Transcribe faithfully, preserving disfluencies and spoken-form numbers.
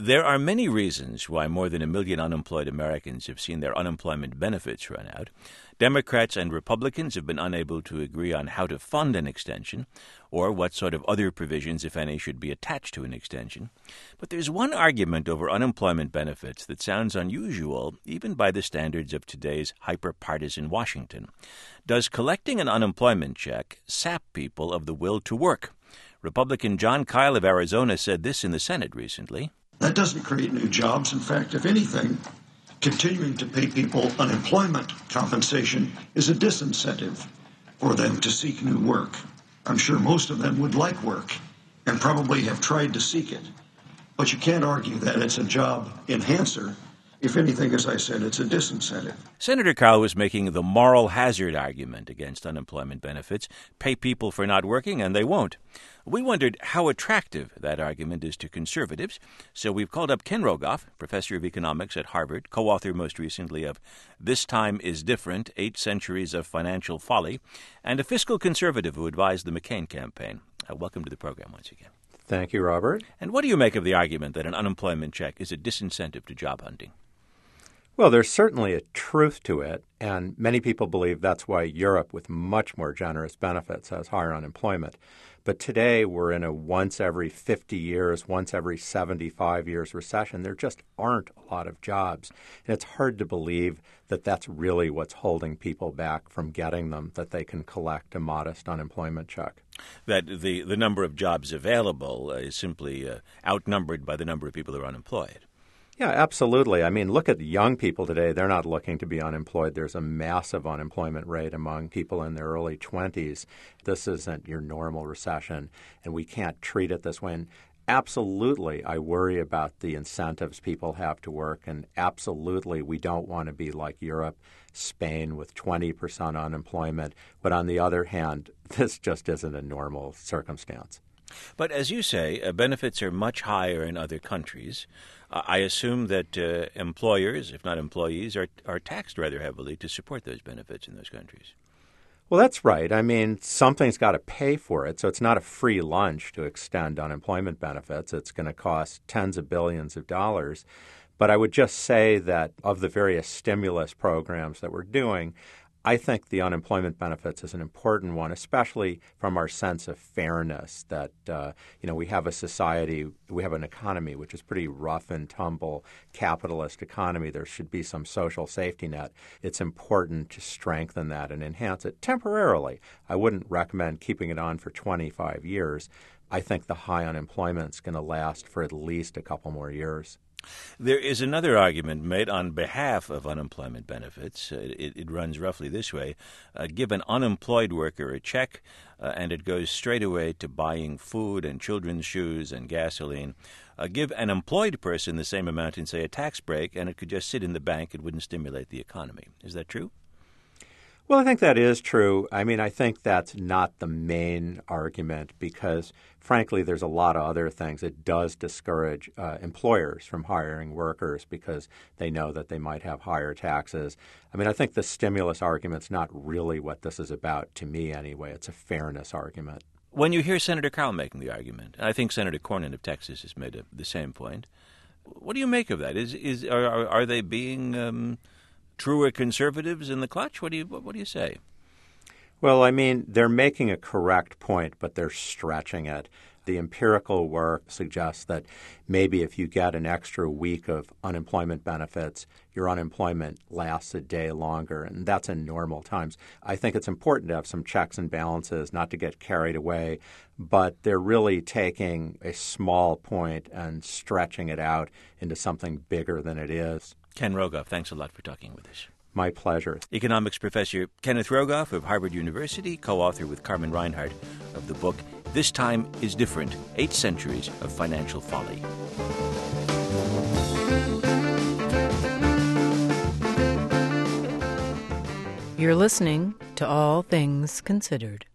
There are many reasons why more than a million unemployed Americans have seen their unemployment benefits run out. Democrats and Republicans have been unable to agree on how to fund an extension or what sort of other provisions, if any, should be attached to an extension. But there's one argument over unemployment benefits that sounds unusual, even by the standards of today's hyper-partisan Washington. Does collecting an unemployment check sap people of the will to work? Republican Jon Kyl of Arizona said this in the Senate recently. That doesn't create new jobs. In fact, if anything, continuing to pay people unemployment compensation is a disincentive for them to seek new work. I'm sure most of them would like work and probably have tried to seek it. But you can't argue that it's a job enhancer. If anything, as I said, it's a disincentive. Senator Kyl was making the moral hazard argument against unemployment benefits. Pay people for not working, and they won't. We wondered how attractive that argument is to conservatives, so we've called up Ken Rogoff, professor of economics at Harvard, co-author most recently of This Time is Different, Eight Centuries of Financial Folly, and a fiscal conservative who advised the McCain campaign. Uh, welcome to the program once again. Thank you, Robert. And what do you make of the argument that an unemployment check is a disincentive to job hunting? Well, there's certainly a truth to it, and many people believe that's why Europe, with much more generous benefits, has higher unemployment. But today we're in a once every fifty years, once every seventy-five years recession. There just aren't a lot of jobs. And it's hard to believe that that's really what's holding people back from getting them, that they can collect a modest unemployment check. That the, the number of jobs available uh, is simply uh, outnumbered by the number of people who are unemployed. Yeah, absolutely. I mean, look at young people today. They're not looking to be unemployed. There's a massive unemployment rate among people in their early twenties. This isn't your normal recession, and we can't treat it this way. And absolutely, I worry about the incentives people have to work, and absolutely, we don't want to be like Europe, Spain with twenty percent unemployment. But on the other hand, this just isn't a normal circumstance. But as you say, uh, benefits are much higher in other countries. Uh, I assume that uh, employers, if not employees, are are taxed rather heavily to support those benefits in those countries. Well, that's right. I mean, something's got to pay for it. So it's not a free lunch to extend unemployment benefits. It's going to cost tens of billions of dollars. But I would just say that of the various stimulus programs that we're doing, I think the unemployment benefits is an important one, especially from our sense of fairness that, uh, you know, we have a society, we have an economy which is pretty rough and tumble, capitalist economy. There should be some social safety net. It's important to strengthen that and enhance it temporarily. I wouldn't recommend keeping it on for twenty-five years. I think the high unemployment is going to last for at least a couple more years. There is another argument made on behalf of unemployment benefits. Uh, it, it runs roughly this way. Uh, give an unemployed worker a check, uh, and it goes straight away to buying food and children's shoes and gasoline. Uh, give an employed person the same amount in, say, a tax break, and it could just sit in the bank. It wouldn't stimulate the economy. Is that true? Well, I think that is true. I mean, I think that's not the main argument because, frankly, there's a lot of other things. It does discourage uh, employers from hiring workers because they know that they might have higher taxes. I mean, I think the stimulus argument's not really what this is about, to me anyway. It's a fairness argument. When you hear Senator Kyl making the argument, and I think Senator Cornyn of Texas has made a, the same point, what do you make of that? Is is are, are they being um, truer conservatives in the clutch? What do you what, what do you say? Well, I mean, they're making a correct point, but they're stretching it. The empirical work suggests that maybe if you get an extra week of unemployment benefits, your unemployment lasts a day longer, and that's in normal times. I think it's important to have some checks and balances, not to get carried away, but they're really taking a small point and stretching it out into something bigger than it is. Ken Rogoff, thanks a lot for talking with us. My pleasure. Economics professor Kenneth Rogoff of Harvard University, co-author with Carmen Reinhart of the book This Time is Different, Eight Centuries of Financial Folly. You're listening to All Things Considered.